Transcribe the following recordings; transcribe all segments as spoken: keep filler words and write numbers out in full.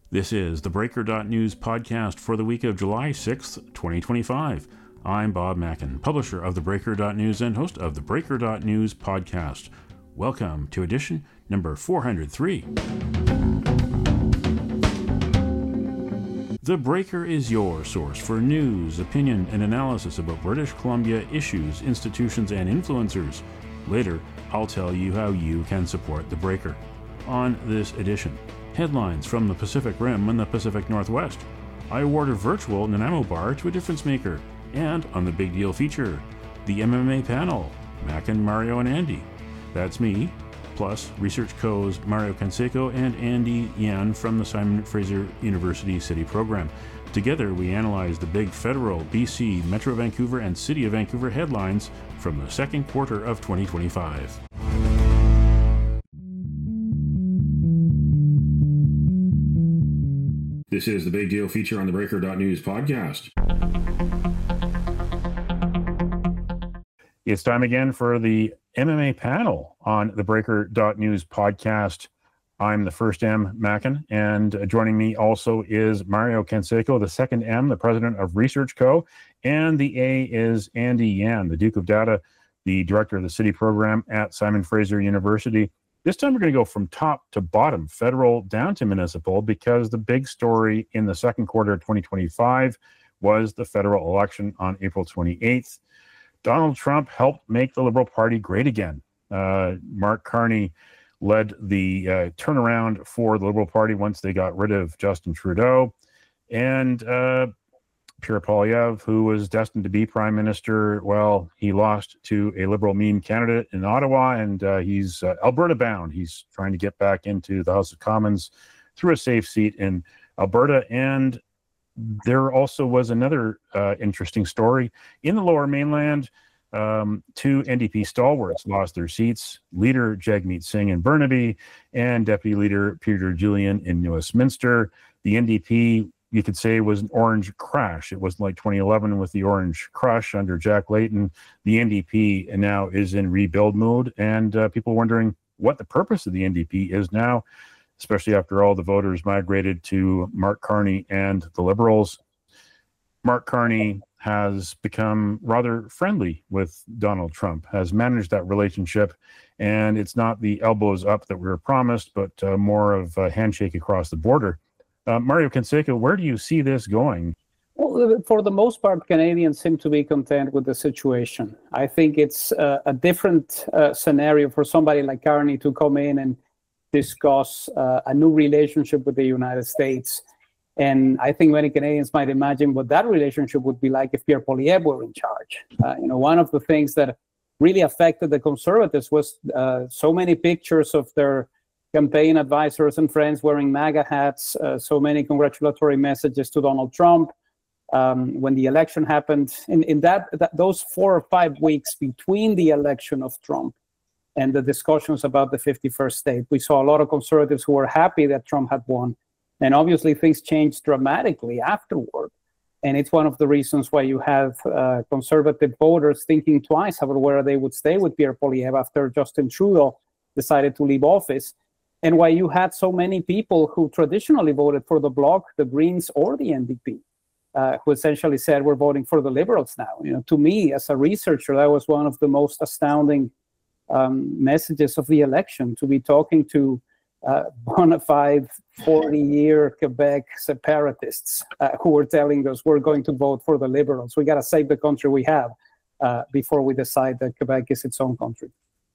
This is the Breaker dot News podcast for the week of July sixth, twenty twenty-five. I'm Bob Mackin, publisher of the Breaker dot News and host of the Breaker dot News podcast. Welcome to edition number four hundred three. The Breaker is your source for news, opinion, and analysis about British Columbia issues, institutions, and influencers. Later, I'll tell you how you can support The Breaker. On this edition, headlines from the Pacific Rim and the Pacific Northwest. I award a virtual Nanaimo bar to a difference maker. And on the Big Deal feature, the M M A panel, Mackin, Mario, and Andy. That's me, plus Research Co.'s Mario Canseco and Andy Yan from the Simon Fraser University City Program. Together, we analyze the big federal, B C, Metro Vancouver, and City of Vancouver headlines from the second quarter of twenty twenty-five. This is the Big Deal feature on the Breaker dot News podcast. It's time again for the M M A panel on the Breaker dot News podcast. I'm the first M, Mackin, and joining me also is Mario Canseco, the second M, the president of Research Co., and the A is Andy Yan, the Duke of Data, the director of the City Program at Simon Fraser University. This time we're going to go from top to bottom, federal down to municipal, because the big story in the second quarter of twenty twenty-five was the federal election on April twenty-eighth. Donald Trump helped make the Liberal Party great again. Uh, Mark Carney led the uh, turnaround for the Liberal Party once they got rid of Justin Trudeau. And uh, Pierre Poilievre, who was destined to be prime minister, well, he lost to a Liberal meme candidate in Ottawa, and uh, he's uh, Alberta bound. He's trying to get back into the House of Commons through a safe seat in Alberta. And there also was another uh, interesting story. In the Lower Mainland, um, two N D P stalwarts lost their seats, Leader Jagmeet Singh in Burnaby and Deputy Leader Peter Julian in New Westminster. The N D P, you could say, was an orange crash. It wasn't like twenty eleven with the orange crush under Jack Layton. The N D P now is in rebuild mode, and uh, people wondering what the purpose of the N D P is now, especially after all the voters migrated to Mark Carney and the Liberals. Mark Carney has become rather friendly with Donald Trump, has managed that relationship, and it's not the elbows up that we were promised, but uh, more of a handshake across the border. Uh, Mario Canseco, where do you see this going? Well, for the most part, Canadians seem to be content with the situation. I think it's uh, a different uh, scenario for somebody like Carney to come in and discuss uh, a new relationship with the United States. And I think many Canadians might imagine what that relationship would be like if Pierre Poilievre were in charge. Uh, you know, one of the things that really affected the Conservatives was uh, so many pictures of their campaign advisors and friends wearing MAGA hats, uh, so many congratulatory messages to Donald Trump. Um, when the election happened, in, in that, that those four or five weeks between the election of Trump and the discussions about the fifty-first state, we saw a lot of Conservatives who were happy that Trump had won. And obviously things changed dramatically afterward. And it's one of the reasons why you have uh, Conservative voters thinking twice about whether they would stay with Pierre Poilievre after Justin Trudeau decided to leave office. And why you had so many people who traditionally voted for the Bloc, the Greens, or the N D P, uh, who essentially said we're voting for the Liberals now. You know, to me, as a researcher, that was one of the most astounding um, messages of the election, to be talking to uh, bona fide forty-year Quebec separatists uh, who were telling us we're going to vote for the Liberals. We got to save the country we have uh, before we decide that Quebec is its own country.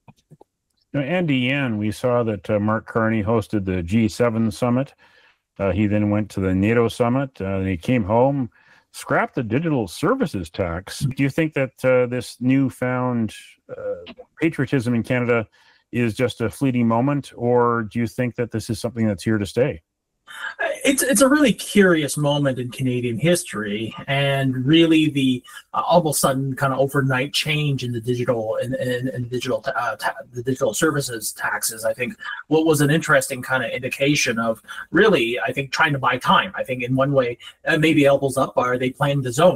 Now, Andy Yan, we saw that uh, Mark Carney hosted the G seven summit. Uh, he then went to the NATO summit. Uh, and he came home, scrapped the digital services tax. Do you think that uh, this newfound uh, patriotism in Canada is just a fleeting moment, or do you think that this is something that's here to stay? It's it's a really curious moment in Canadian history, and really the uh, all of a sudden kind of overnight change in the digital and in, in, in digital ta- uh, ta- the digital services taxes. I think what was an interesting kind of indication of really, I think, trying to buy time. I think in one way, uh, maybe elbows up, are they playing the zone?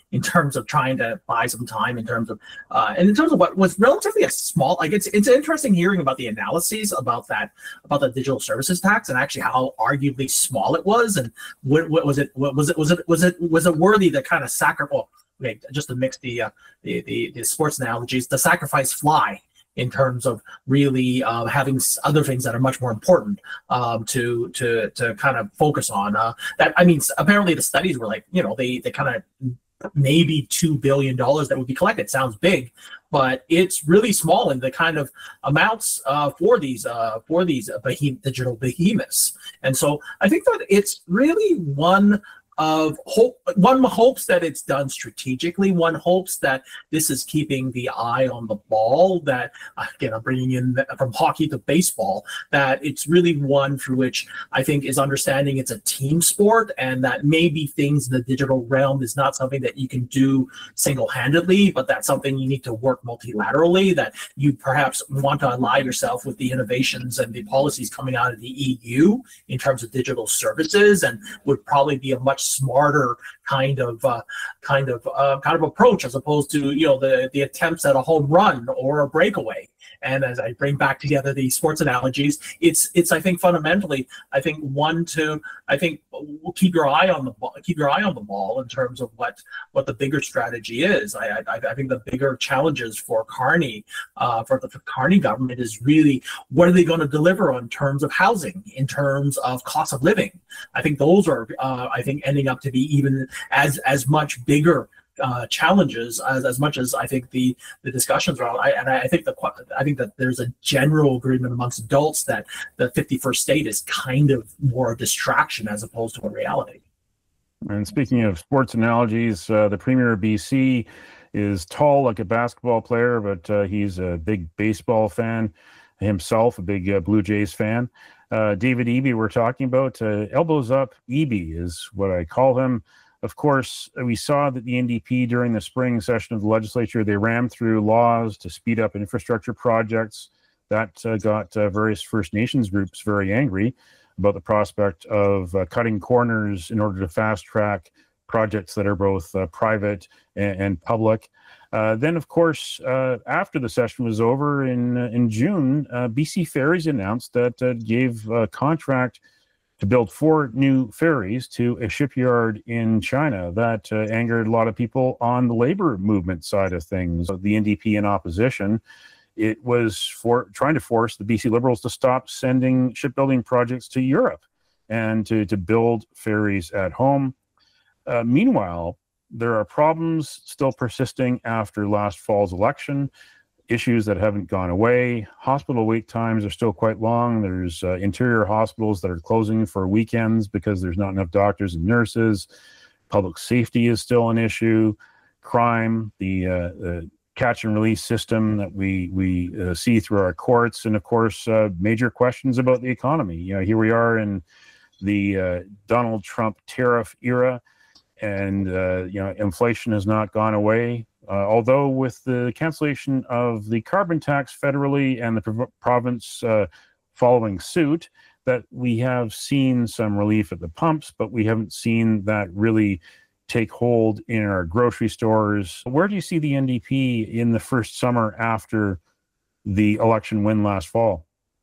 in terms of trying to buy some time in terms of uh, and in terms of what was relatively a small, like it's it's interesting hearing about the analyses about that about the digital services tax and actually how arguably small it was and what, what was it what was it was it was it was it worthy to kind of sacrifice. Well, okay, just to mix the, uh, the the the sports analogies, the sacrifice fly in terms of really uh, having other things that are much more important um, to to to kind of focus on. Uh, that I mean, apparently the studies were like, you know, they they kind of maybe two billion dollars that would be collected. Sounds big, but it's really small in the kind of amounts uh, for these uh, for these behem- digital behemoths. And so I think that it's really one of hope. One hopes that it's done strategically. One hopes that this is keeping the eye on the ball, that again, I'm bringing in the, from hockey to baseball, that it's really one through which I think is understanding it's a team sport and that maybe things in the digital realm is not something that you can do single-handedly, but that's something you need to work multilaterally, that you perhaps want to ally yourself with the innovations and the policies coming out of the E U in terms of digital services, and would probably be a much smarter kind of uh, kind of uh, kind of approach as opposed to, you know, the the attempts at a home run or a breakaway. And as I bring back together the sports analogies, it's it's I think fundamentally, I think one to I think we'll keep your eye on the ball, keep your eye on the ball in terms of what what the bigger strategy is. I I, I think the bigger challenges for Carney, uh, for the for Carney government is really what are they going to deliver in terms of housing, in terms of cost of living. I think those are uh, I think ending up to be even as as much bigger Uh, challenges as, as much as I think the the discussions are. I, and I think the I think that there's a general agreement amongst adults that the fifty-first state is kind of more a distraction as opposed to a reality. And speaking of sports analogies, uh, the Premier of B C is tall like a basketball player, but uh, he's a big baseball fan himself, a big uh, Blue Jays fan. Uh, David Eby, we're talking about. Uh, elbows up Eby is what I call him. Of course, we saw that the N D P during the spring session of the legislature, they rammed through laws to speed up infrastructure projects. That uh, got uh, various First Nations groups very angry about the prospect of uh, cutting corners in order to fast track projects that are both uh, private and, and public. Uh, then, of course, uh, after the session was over in, uh, in June, uh, B C Ferries announced that uh, gave a contract to build four new ferries to a shipyard in China. That uh, angered a lot of people on the labor movement side of things. The N D P in opposition, it was for trying to force the B C Liberals to stop sending shipbuilding projects to Europe and to, to build ferries at home. Uh, meanwhile, there are problems still persisting after last fall's election. Issues that haven't gone away. Hospital wait times are still quite long. There's uh, interior hospitals that are closing for weekends because there's not enough doctors and nurses. Public safety is still an issue. Crime, the, uh, the catch and release system that we we uh, see through our courts, and of course, uh, major questions about the economy. You know, here we are in the uh, Donald Trump tariff era, and uh, you know, inflation has not gone away. Uh, although with the cancellation of the carbon tax federally and the prov- province uh, following suit, that we have seen some relief at the pumps, but we haven't seen that really take hold in our grocery stores. Where do you see the N D P in the first summer after the election win last fall?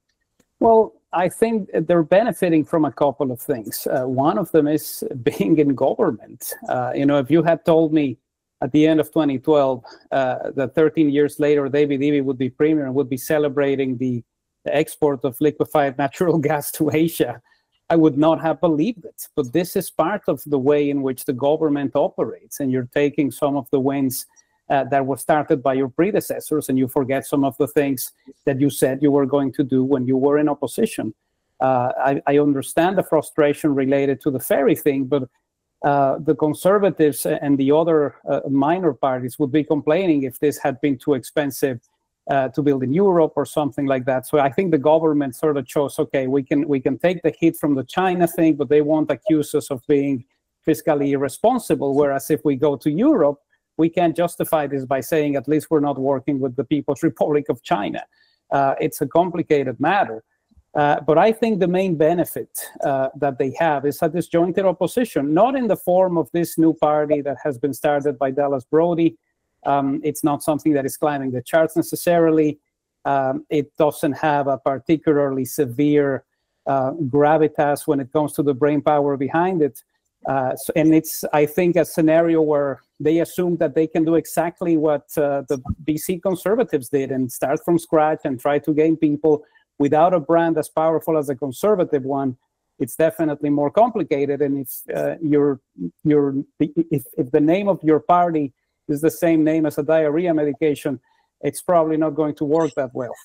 Well, I think they're benefiting from a couple of things. Uh, one of them is being in government. Uh, you know, if you had told me at the end of twenty twelve, uh, that thirteen years later, David Eby would be premier and would be celebrating the, the export of liquefied natural gas to Asia, I would not have believed it. But this is part of the way in which the government operates, and you're taking some of the wins uh, that were started by your predecessors, and you forget some of the things that you said you were going to do when you were in opposition. Uh, I, I understand the frustration related to the ferry thing, but Uh, the Conservatives and the other uh, minor parties would be complaining if this had been too expensive uh, to build in Europe or something like that. So I think the government sort of chose, okay, we can we can take the hit from the China thing, but they won't accuse us of being fiscally irresponsible. Whereas if we go to Europe, we can't justify this by saying at least we're not working with the People's Republic of China. Uh, it's a complicated matter. Uh, but I think the main benefit uh, that they have is a disjointed opposition, not in the form of this new party that has been started by Dallas Brody. Um, it's not something that is climbing the charts necessarily. Um, it doesn't have a particularly severe uh, gravitas when it comes to the brain power behind it. Uh, so, and it's, I think, a scenario where they assume that they can do exactly what uh, the B C conservatives did and start from scratch and try to gain people without a brand as powerful as a conservative one. It's definitely more complicated. And if uh, you're, you're, if, if the name of your party is the same name as a diarrhea medication, it's probably not going to work that well.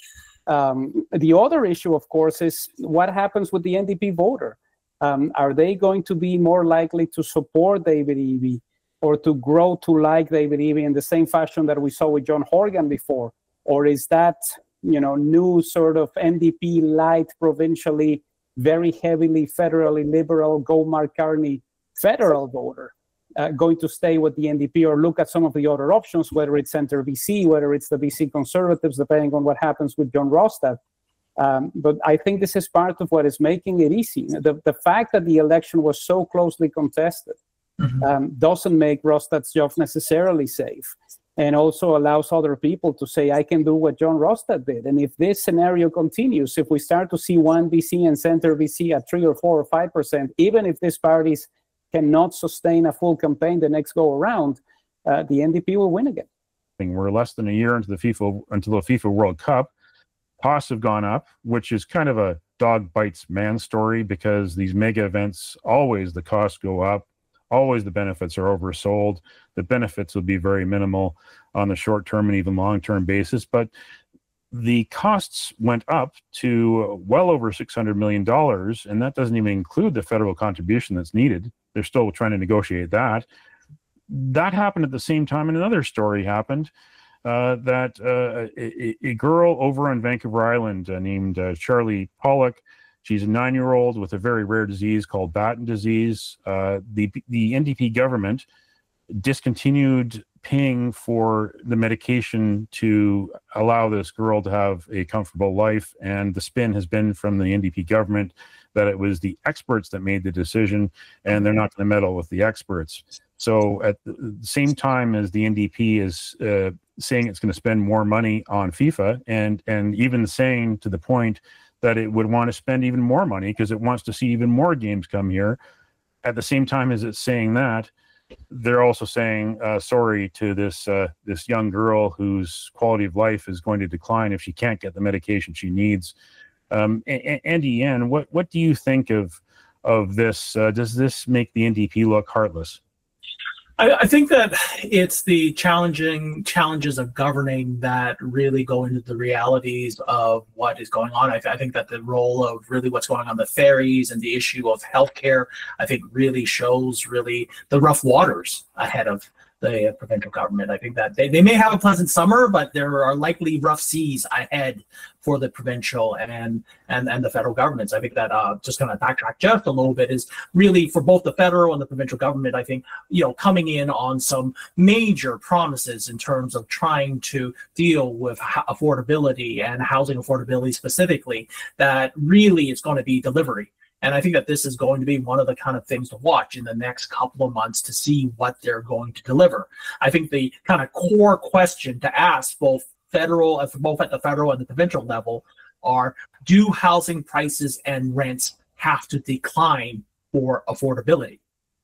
Um, the other issue, of course, is what happens with the N D P voter. Um, are they going to be more likely to support David Eby or to grow to like David Eby in the same fashion that we saw with John Horgan before? Or is that, you know, new sort of N D P light, provincially, very heavily federally liberal, go Mark Carney federal voter uh, going to stay with the N D P or look at some of the other options, whether it's Center B C, whether it's the B C Conservatives, depending on what happens with John Rostad. Um, but I think this is part of what is making it easy. The, the fact that the election was so closely contested mm-hmm. um, doesn't make Rostad's job necessarily safe, and also allows other people to say, I can do what John Rostad did. And if this scenario continues, if we start to see one B C and Center B C at three or four or five percent, even if these parties cannot sustain a full campaign the next go around, uh, the N D P will win again. We're less than a year into the FIFA until the FIFA World Cup. Costs have gone up, which is kind of a dog bites man story, because these mega events, always the costs go up, always the benefits are oversold. The benefits will be very minimal on the short term and even long term basis, but the costs went up to well over six hundred million dollars, and that doesn't even include the federal contribution that's needed. They're still trying to negotiate that. That happened at the same time, and another story happened. Uh, that uh, a, a girl over on Vancouver Island uh, named uh, Charlie Pollock, she's a nine-year-old with a very rare disease called Batten disease. Uh, the the N D P government discontinued paying for the medication to allow this girl to have a comfortable life, and the spin has been from the N D P government that it was the experts that made the decision, and they're not going to meddle with the experts. So at the same time as the N D P is uh, saying it's going to spend more money on FIFA, and and even saying to the point that it would want to spend even more money because it wants to see even more games come here, at the same time as it's saying that, they're also saying uh, sorry to this uh, this young girl whose quality of life is going to decline if she can't get the medication she needs. Um, Andy Yen, what what do you think of of this? Uh, does this make the N D P look heartless? I, I think that it's the challenging challenges of governing that really go into the realities of what is going on. I, I think that the role of really what's going on the ferries and the issue of healthcare, I think really shows really the rough waters ahead of the provincial government. I think that they, they may have a pleasant summer, but there are likely rough seas ahead for the provincial and and, and the federal governments. I think that uh, just going to backtrack just a little bit is really for both the federal and the provincial government, I think, you know, coming in on some major promises in terms of trying to deal with affordability and housing affordability specifically, that really is going to be delivery. And I think that this is going to be one of the kind of things to watch in the next couple of months to see what they're going to deliver. I think the kind of core question to ask both federal, both at the federal and the provincial level are, do housing prices and rents have to decline for affordability?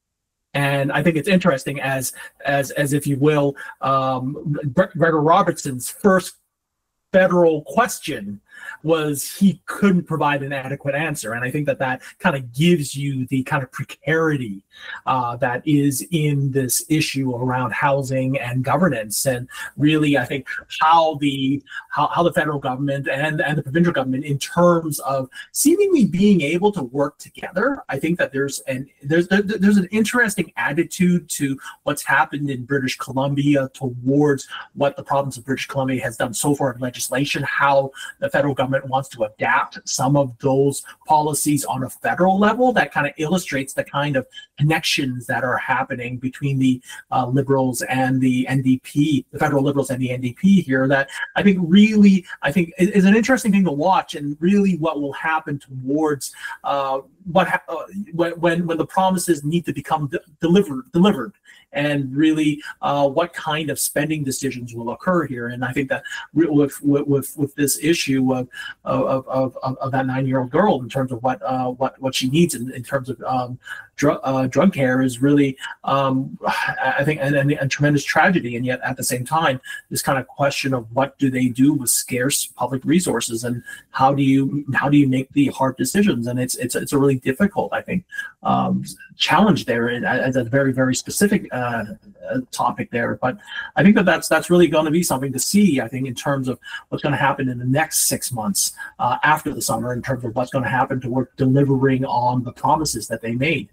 And I think it's interesting as, as, as if you will, um, Gregor Robertson's first federal question was he couldn't provide an adequate answer. And I think that that kind of gives you the kind of precarity uh, that is in this issue around housing and governance. And really, I think how the how, how the federal government and, and the provincial government in terms of seemingly being able to work together, I think that there's an there's there, there's an interesting attitude to what's happened in British Columbia towards what the province of British Columbia has done so far in legislation, how the federal federal government wants to adapt some of those policies on a federal level. That kind of illustrates the kind of connections that are happening between the uh, Liberals and the N D P, the federal Liberals and the N D P here, that I think really, I think is, is an interesting thing to watch, and really what will happen towards uh, what ha- uh, when, when when the promises need to become de- delivered delivered. And really, uh, what kind of spending decisions will occur here? And I think that with with with this issue of of of, of that nine-year-old girl, in terms of what uh, what what she needs in, in terms of um, drug uh, drug care, is really, um, I think, a, a, a tremendous tragedy. And yet, at the same time, this kind of question of what do they do with scarce public resources, and how do you how do you make the hard decisions? And it's it's it's a really difficult, I think, um, challenge there, as a very very specific uh, topic there. But I think that that's that's really going to be something to see, I think, in terms of what's going to happen in the next six months uh, after the summer, in terms of what's going to happen toward delivering on the promises that they made.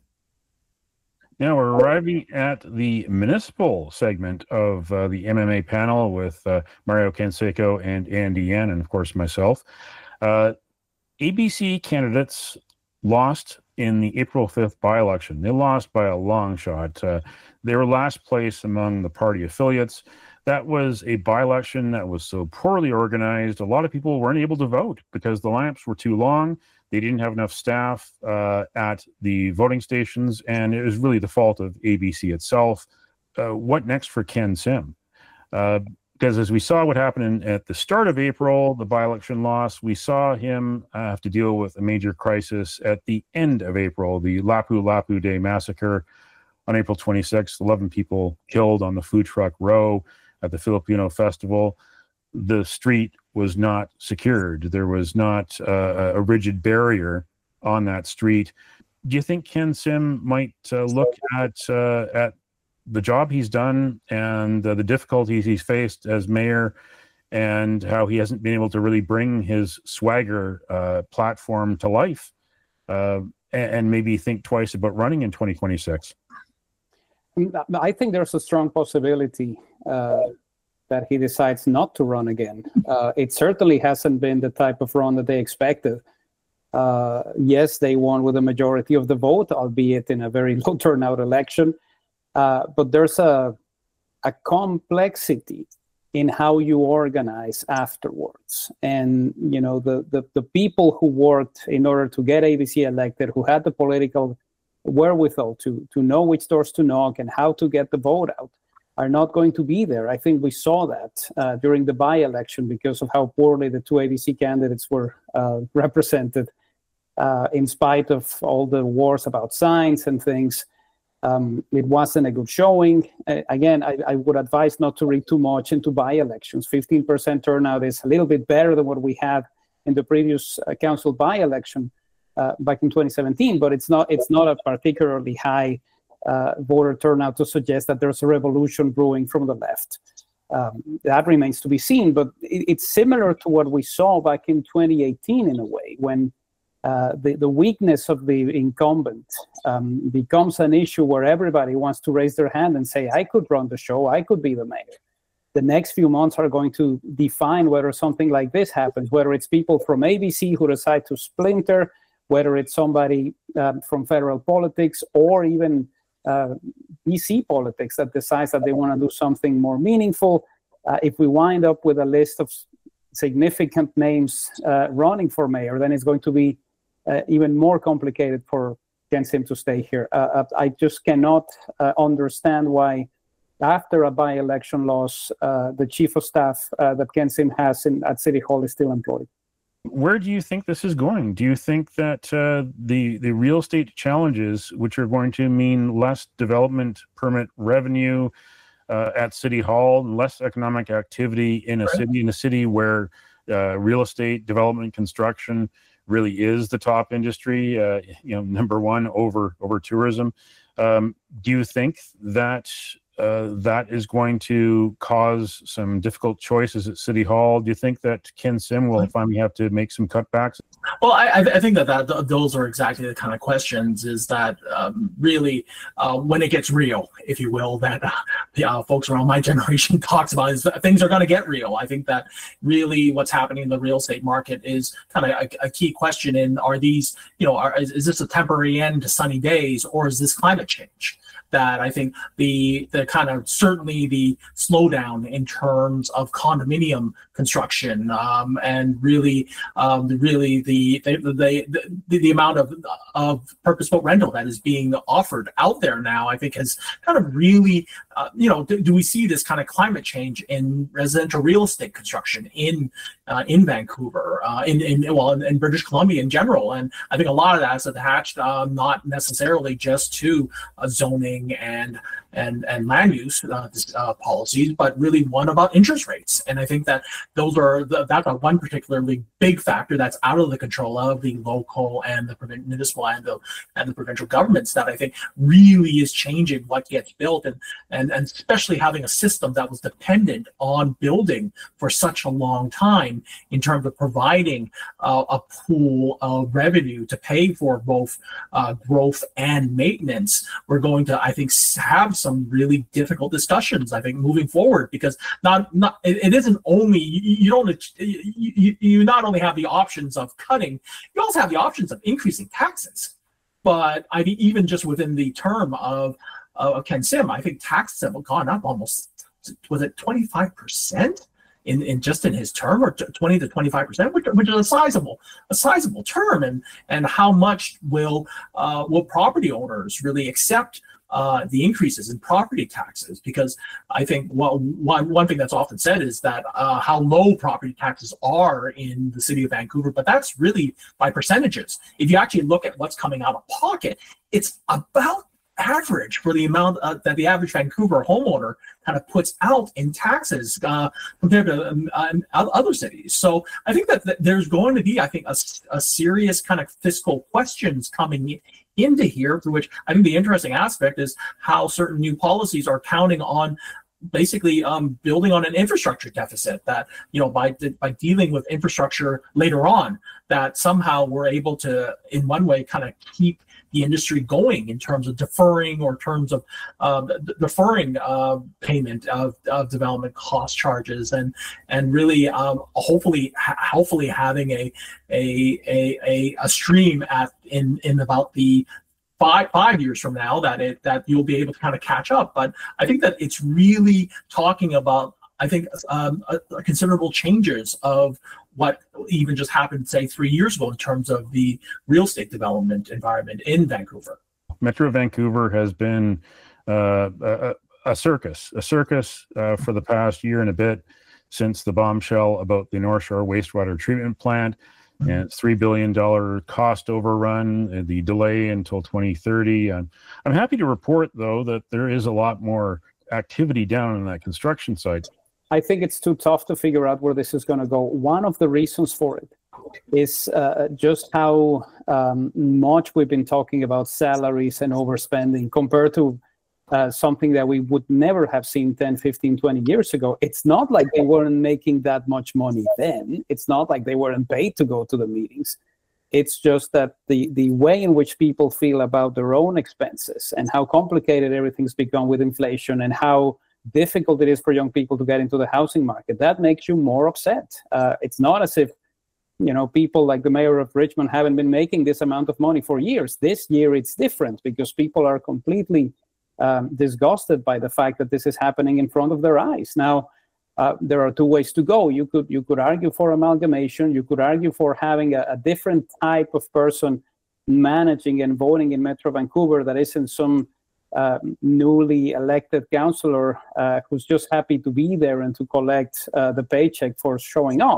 Now we're arriving at the municipal segment of uh, the M M A panel with uh, Mario Canseco and Andy Yan, and of course myself. Uh, A B C candidates lost in the April fifth by-election. They lost by a long shot. Uh, they were last place among the party affiliates. That was a by-election that was so poorly organized. A lot of people weren't able to vote because the lineups were too long. They didn't have enough staff uh, at the voting stations, and it was really the fault of A B C itself. Uh, what next for Ken Sim? Uh, because as we saw what happened in, at the start of April, the by-election loss, we saw him uh, have to deal with a major crisis at the end of April, the Lapu Lapu Day massacre on April twenty-sixth, eleven people killed on the food truck row at the Filipino festival. The street was not secured. There was not uh, a rigid barrier on that street. Do you think Ken Sim might uh, look at uh, at the job he's done and uh, the difficulties he's faced as mayor, and how he hasn't been able to really bring his swagger uh, platform to life, uh, and, and maybe think twice about running in twenty twenty-six? I think there's a strong possibility uh, that he decides not to run again. Uh, it certainly hasn't been the type of run that they expected. Uh, yes, they won with a majority of the vote, albeit in a very low turnout election. Uh, but there's a a complexity in how you organize afterwards. And, you know, the, the, the people who worked in order to get A B C elected, who had the political wherewithal to, to know which doors to knock and how to get the vote out, are not going to be there. I think we saw that uh, during the by-election because of how poorly the two A B C candidates were uh, represented, uh, in spite of all the wars about signs and things. Um, it wasn't a good showing. Uh, again, I, I would advise not to read too much into by-elections. fifteen percent turnout is a little bit better than what we had in the previous uh, council by-election uh, back in twenty seventeen, but it's not it's not a particularly high uh, voter turnout to suggest that there's a revolution brewing from the left. Um, that remains to be seen, but it, it's similar to what we saw back in twenty eighteen in a way, when Uh, the, the weakness of the incumbent um, becomes an issue where everybody wants to raise their hand and say, I could run the show, I could be the mayor. The next few months are going to define whether something like this happens, whether it's people from A B C who decide to splinter, whether it's somebody um, from federal politics, or even uh, B C politics that decides that they want to do something more meaningful. Uh, if we wind up with a list of significant names uh, running for mayor, then it's going to be Uh, even more complicated for Ken Sim to stay here. Uh, I just cannot uh, understand why, after a by-election loss, uh, the chief of staff uh, that Ken Sim has in, at City Hall is still employed. Where do you think this is going? Do you think that uh, the the real estate challenges, which are going to mean less development permit revenue uh, at City Hall, less economic activity in a city, in a city where uh, real estate development construction really is the top industry, uh, you know, number one over over tourism. Um, do you think that uh, that is going to cause some difficult choices at City Hall? Do you think that Ken Sim will finally have to make some cutbacks? Well, I, I think that, that those are exactly the kind of questions. Is that um, really uh, when it gets real, if you will, that uh, uh, folks around my generation talks about is that things are going to get real. I think that really what's happening in the real estate market is kind of a, a key question. In are these, you know, are, is, is this a temporary end to sunny days, or is this climate change? That I think the the kind of certainly the slowdown in terms of condominium construction um, and really um, really the the, the the the amount of of purpose-built rental that is being offered out there now, I think has kind of really uh, you know do, do we see this kind of climate change in residential real estate construction in uh, in Vancouver uh, in in well in, in British Columbia in general, and I think a lot of that is attached um, not necessarily just to uh, zoning and and and land use uh, uh, policies, but really one about interest rates. And I think that those are the, that's a one particularly big factor that's out of the control of the local and the municipal and the and the provincial governments, that I think really is changing what gets built, and and and especially having a system that was dependent on building for such a long time in terms of providing uh, a pool of revenue to pay for both uh, growth and maintenance. We're going to, I think, have some really difficult discussions, I think, moving forward, because not not it, it isn't only you, you don't you, you not only have the options of cutting, you also have the options of increasing taxes. But I mean, even just within the term of uh, Ken Sim, I think taxes have gone up almost, was it twenty-five percent in, in just in his term, or twenty to twenty-five percent, which, which is a sizable a sizable term. And and how much will uh, will property owners really accept Uh, the increases in property taxes? Because I think well, one one thing that's often said is that uh, how low property taxes are in the city of Vancouver, but that's really by percentages. If you actually look at what's coming out of pocket, it's about average for the amount uh, that the average Vancouver homeowner kind of puts out in taxes uh, compared to um, uh, other cities. So I think that, that there's going to be, I think, a, a serious kind of fiscal questions coming in into here, through which I think the interesting aspect is how certain new policies are counting on basically um, building on an infrastructure deficit, that, you know, by by dealing with infrastructure later on, that somehow we're able to, in one way, kind of keep the industry going in terms of deferring or terms of uh, deferring uh, payment of, of development cost charges, and and really um, hopefully ha- hopefully having a a a a, a stream at in in about the five five years from now that it that you'll be able to kind of catch up. But I think that it's really talking about, I think, um, a, a considerable changes of what even just happened, say, three years ago in terms of the real estate development environment in Vancouver. Metro Vancouver has been uh, a, a circus, a circus uh, for the past year and a bit, since the bombshell about the North Shore wastewater treatment plant mm-hmm. and its three billion dollars cost overrun, and the delay until twenty thirty. I'm, I'm happy to report, though, that there is a lot more activity down on that construction site. I think it's too tough to figure out where this is going to go. One of the reasons for it is uh, just how um, much we've been talking about salaries and overspending compared to uh, something that we would never have seen ten, fifteen, twenty years ago. It's not like they weren't making that much money then. It's not like they weren't paid to go to the meetings. It's just that the, the way in which people feel about their own expenses and how complicated everything's become with inflation and how difficult it is for young people to get into the housing market, that makes you more upset. Uh, it's not as if, you know, people like the mayor of Richmond haven't been making this amount of money for years. This year it's different because people are completely um, disgusted by the fact that this is happening in front of their eyes. Now, uh, there are two ways to go. You could you could argue for amalgamation. You could argue for having a, a different type of person managing and voting in Metro Vancouver that isn't some Uh, newly elected councillor uh, who's just happy to be there and to collect uh, the paycheck for showing up.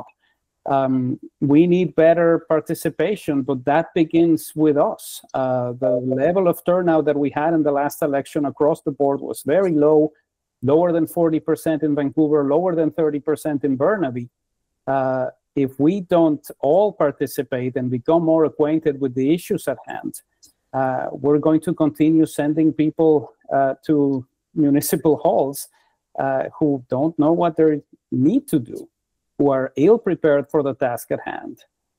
Um, we need better participation, but that begins with us. Uh, the level of turnout that we had in the last election across the board was very low, lower than forty percent in Vancouver, lower than thirty percent in Burnaby. Uh, if we don't all participate and become more acquainted with the issues at hand, Uh, we're going to continue sending people uh, to municipal halls uh, who don't know what they need to do, who are ill prepared for the task at hand.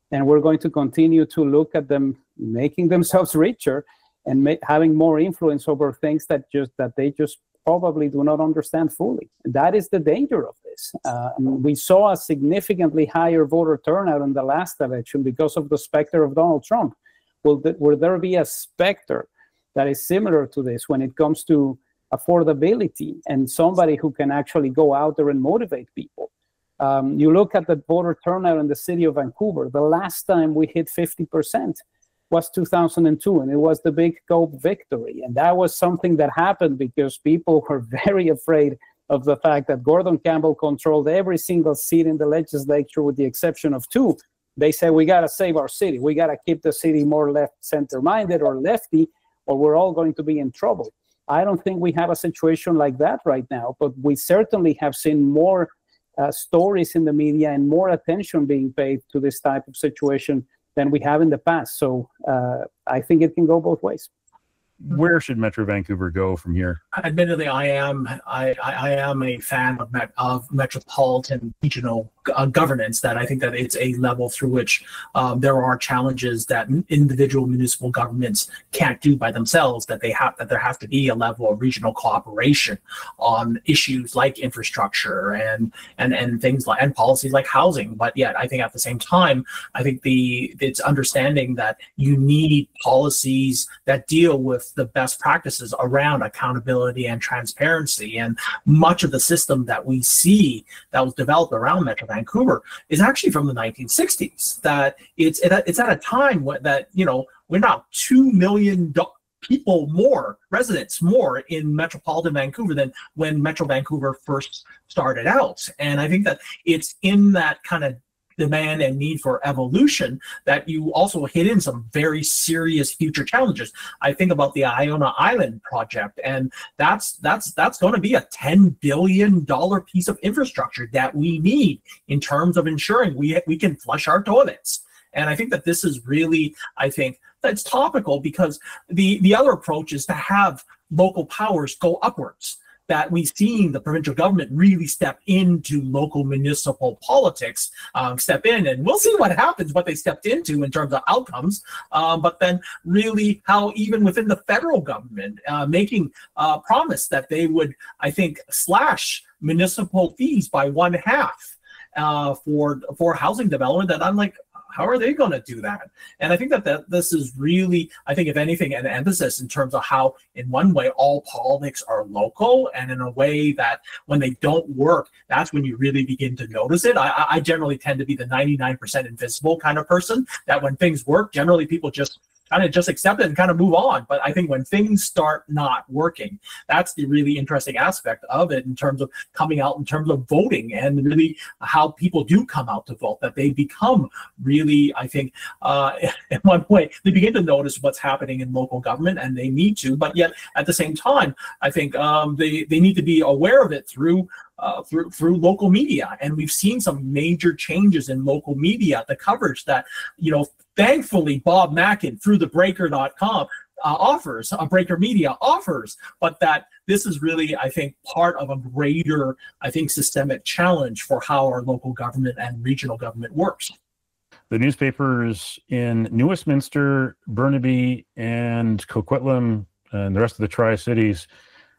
and we're going to continue to look at them making themselves richer and ma- having more influence over things that just that they just probably do not understand fully. And that is the danger of this. Uh, I mean, we saw a significantly higher voter turnout in the last election because of the specter of Donald Trump. Will, th- will there be a specter that is similar to this when it comes to affordability and somebody who can actually go out there and motivate people? Um, you look at the voter turnout in the city of Vancouver. The last time we hit fifty percent was two thousand two, and it was the big COPE victory. And that was something that happened because people were very afraid of the fact that Gordon Campbell controlled every single seat in the legislature with the exception of two. They said, we got to save our city. We got to keep the city more left center minded or lefty, or we're all going to be in trouble. I don't think we have a situation like that right now, but we certainly have seen more uh, stories in the media and more attention being paid to this type of situation than we have in the past. So uh, I think it can go both ways. Where should Metro Vancouver go from here? Admittedly, I am I, I, I am a fan of met, of metropolitan regional uh, governance. That I think that it's a level through which um, there are challenges that individual municipal governments can't do by themselves. That they have that there has to be a level of regional cooperation on issues like infrastructure and and and things like and policies like housing. But yet, I think at the same time, I think the it's understanding that you need policies that deal with the best practices around accountability and transparency. And much of the system that we see that was developed around Metro Vancouver is actually from the nineteen sixties. That it's it's at a time when, that, you know, we're now two million do- people more, residents more in metropolitan Vancouver than when Metro Vancouver first started out. And I think that it's in that kind of demand and need for evolution that you also hit in some very serious future challenges. I think about the Iona Island project, and that's that's that's going to be a ten billion dollars piece of infrastructure that we need in terms of ensuring we we can flush our toilets. And I think that this is really, I think that's topical because the the other approach is to have local powers go upwards. That we've seen the provincial government really step into local municipal politics, um, step in, and we'll see what happens, what they stepped into in terms of outcomes. Um, but then really how even within the federal government, uh, making a promise that they would, I think, slash municipal fees by one half uh, for, for housing development, that I'm like, how are they going to do that? And I think that, that this is really, I think, if anything, an emphasis in terms of how, in one way, all politics are local, and in a way that when they don't work, that's when you really begin to notice it. I, I generally tend to be the ninety-nine percent invisible kind of person, that when things work, generally people just kind of just accept it and kind of move on. But I think when things start not working, that's the really interesting aspect of it in terms of coming out, in terms of voting, and really how people do come out to vote, that they become really, I think, uh, at one point, they begin to notice what's happening in local government, and they need to, but yet at the same time, I think um, they, they need to be aware of it through Uh, through through local media. And we've seen some major changes in local media, the coverage that, you know, thankfully Bob Mackin through the breaker dot com uh, offers, uh, Breaker Media offers, but that this is really, I think, part of a greater, I think, systemic challenge for how our local government and regional government works. The newspapers in New Westminster, Burnaby, and Coquitlam, and the rest of the Tri-Cities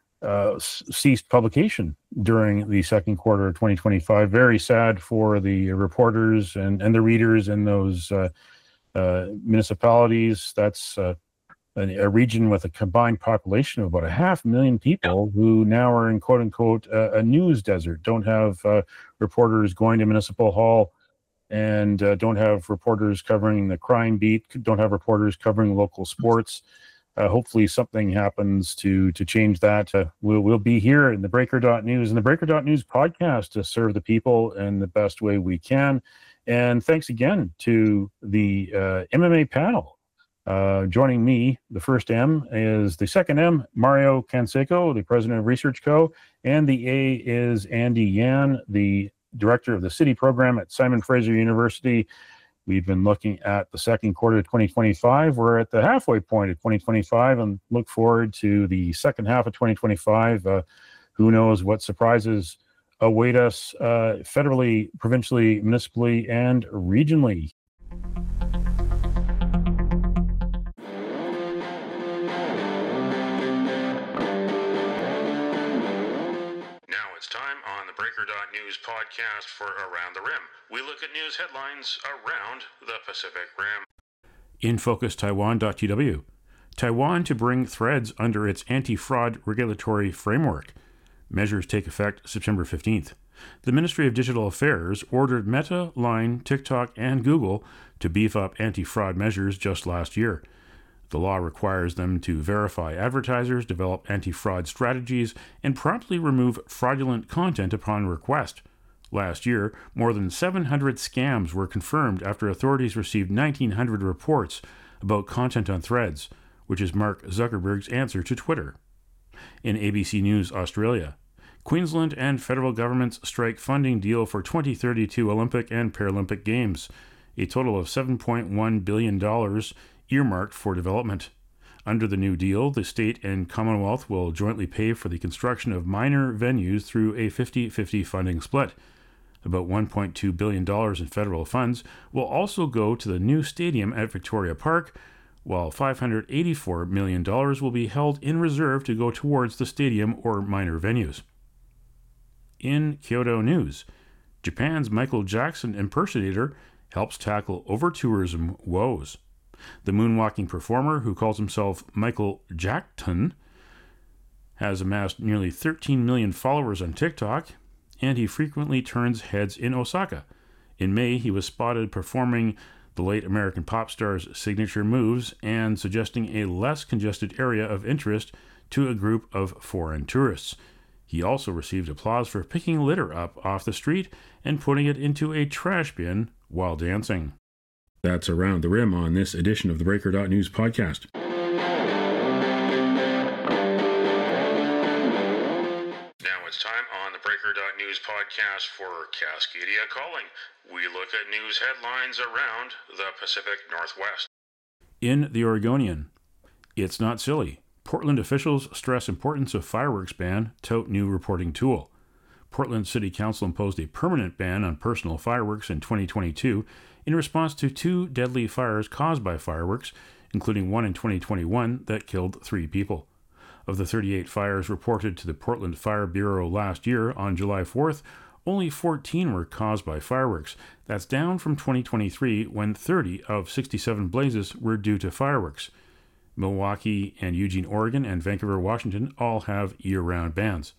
Uh, ceased publication during the second quarter of twenty twenty-five. Very sad for the reporters and, and the readers in those uh, uh, municipalities. That's uh, a, a region with a combined population of about a half million people who now are in quote unquote uh, a news desert, don't have uh, reporters going to Municipal Hall, and uh, don't have reporters covering the crime beat, don't have reporters covering local sports. Uh, hopefully something happens to to change that. Uh, we'll, we'll be here in the Breaker dot News and the Breaker dot News podcast to serve the people in the best way we can. And thanks again to the uh, M M A panel. Uh, joining me, the first M is the second M, Mario Canseco, the president of Research Co. And the A is Andy Yan, the director of the city program at Simon Fraser University. We've been looking at the second quarter of twenty twenty-five. We're at the halfway point of twenty twenty-five and look forward to the second half of twenty twenty-five. Uh, who knows what surprises await us uh, federally, provincially, municipally, and regionally. it's time on the Breaker.News podcast for Around the Rim. We look at news headlines around the Pacific Rim. In Focus Taiwan dot T W. Taiwan to bring Threads under its anti-fraud regulatory framework. Measures take effect September fifteenth. The Ministry of Digital Affairs ordered Meta, Line, TikTok, and Google to beef up anti-fraud measures just last year. The law requires them to verify advertisers, develop anti-fraud strategies, and promptly remove fraudulent content upon request. Last year, more than seven hundred scams were confirmed after authorities received nineteen hundred reports about content on Threads, which is Mark Zuckerberg's answer to Twitter. In A B C News Australia, Queensland and federal governments strike funding deal for twenty thirty-two Olympic and Paralympic Games, a total of seven point one billion dollars earmarked for development. Under the new deal, the state and Commonwealth will jointly pay for the construction of minor venues through a fifty-fifty funding split. About one point two billion dollars in federal funds will also go to the new stadium at Victoria Park, while five hundred eighty-four million dollars will be held in reserve to go towards the stadium or minor venues. In Kyoto news, Japan's Michael Jackson impersonator helps tackle over-tourism woes. The moonwalking performer, who calls himself Michael Jackton, has amassed nearly thirteen million followers on TikTok, and he frequently turns heads in Osaka. In May, he was spotted performing the late American pop star's signature moves and suggesting a less congested area of interest to a group of foreign tourists. He also received applause for picking litter up off the street and putting it into a trash bin while dancing. That's Around the Rim on this edition of the Breaker.News podcast. Now it's time on the Breaker.News podcast for Cascadia Calling. We look at news headlines around the Pacific Northwest. In the Oregonian, it's not silly. Portland officials stress importance of fireworks ban, tout new reporting tool. Portland City Council imposed a permanent ban on personal fireworks in twenty twenty-two in response to two deadly fires caused by fireworks, including one in twenty twenty-one that killed three people. Of the thirty-eight fires reported to the Portland Fire Bureau last year on July fourth, only fourteen were caused by fireworks. That's down from twenty twenty-three, when thirty of sixty-seven blazes were due to fireworks. Milwaukee and Eugene, Oregon, and Vancouver, Washington all have year-round bans.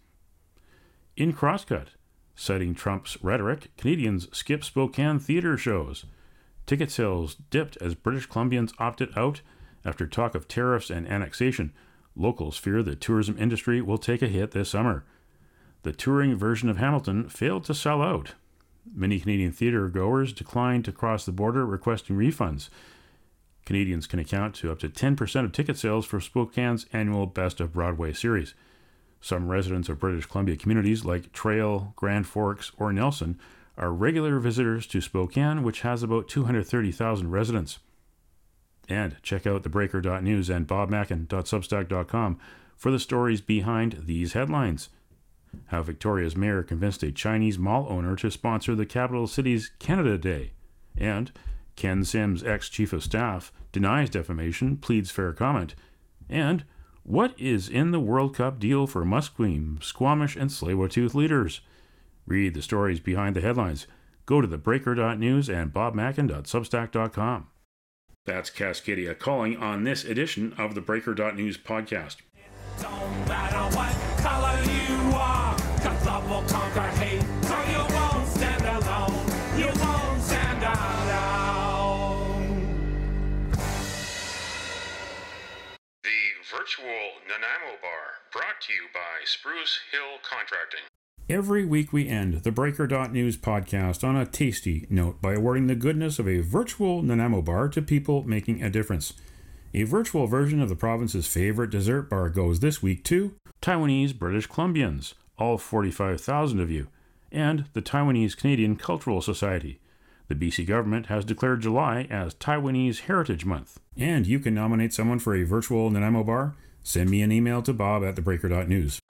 In Crosscut, citing Trump's rhetoric, Canadians skip Spokane theatre shows. Ticket sales dipped as British Columbians opted out after talk of tariffs and annexation. Locals fear the tourism industry will take a hit this summer. The touring version of Hamilton failed to sell out. Many Canadian theatre goers declined to cross the border, requesting refunds. Canadians can account to up to ten percent of ticket sales for Spokane's annual Best of Broadway series. Some residents of British Columbia communities like Trail, Grand Forks, or Nelson are regular visitors to Spokane, which has about two hundred thirty thousand residents. And check out the Breaker dot news and bob mackin dot substack dot com for the stories behind these headlines. How Victoria's mayor convinced a Chinese mall owner to sponsor the capital city's Canada Day. And Ken Sims' ex-chief of staff denies defamation, pleads fair comment. And what is in the World Cup deal for Musqueam, Squamish, and Tsleil-Waututh leaders? Read the stories behind the headlines. Go to the Breaker dot news and bob mackin dot substack dot com. That's Cascadia Calling on this edition of the Breaker dot news podcast. Don't matter what color you are, 'cause love will conquer hate, so you won't stand alone, you won't stand alone. The virtual Nanaimo Bar, brought to you by Spruce Hill Contracting. Every week we end the Breaker dot news podcast on a tasty note by awarding the goodness of a virtual Nanaimo bar to people making a difference. A virtual version of the province's favorite dessert bar goes this week to Taiwanese British Columbians, all forty-five thousand of you, and the Taiwanese Canadian Cultural Society. The B C government has declared July as Taiwanese Heritage Month. And you can nominate someone for a virtual Nanaimo bar. Send me an email to bob at the breaker dot news.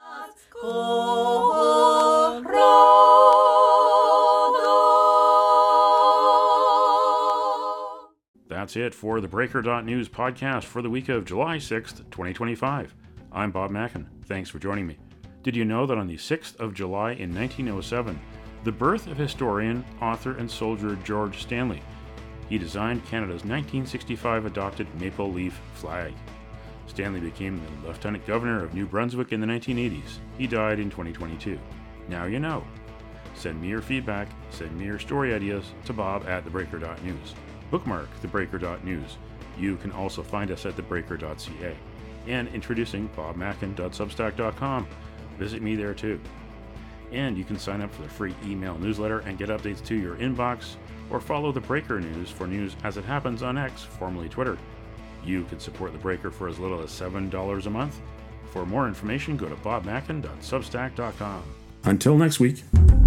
That's it for the Breaker dot news podcast for the week of July sixth, twenty twenty-five. I'm Bob Mackin. Thanks for joining me. Did you know that on the sixth of July in nineteen oh seven, the birth of historian, author, and soldier George Stanley, he designed Canada's nineteen sixty-five adopted maple leaf flag. Stanley became the Lieutenant Governor of New Brunswick in the nineteen eighties. He died in twenty twenty-two. Now you know. Send me your feedback, send me your story ideas to bob at the breaker dot news. Bookmark the breaker dot news. You can also find us at the breaker dot c a. And introducing bob mackin dot substack dot com. Visit me there too. And you can sign up for the free email newsletter and get updates to your inbox, or follow the Breaker News for news as it happens on X, formerly Twitter. You can support the Breaker for as little as seven dollars a month. For more information, go to bob mackin dot substack dot com. Until next week.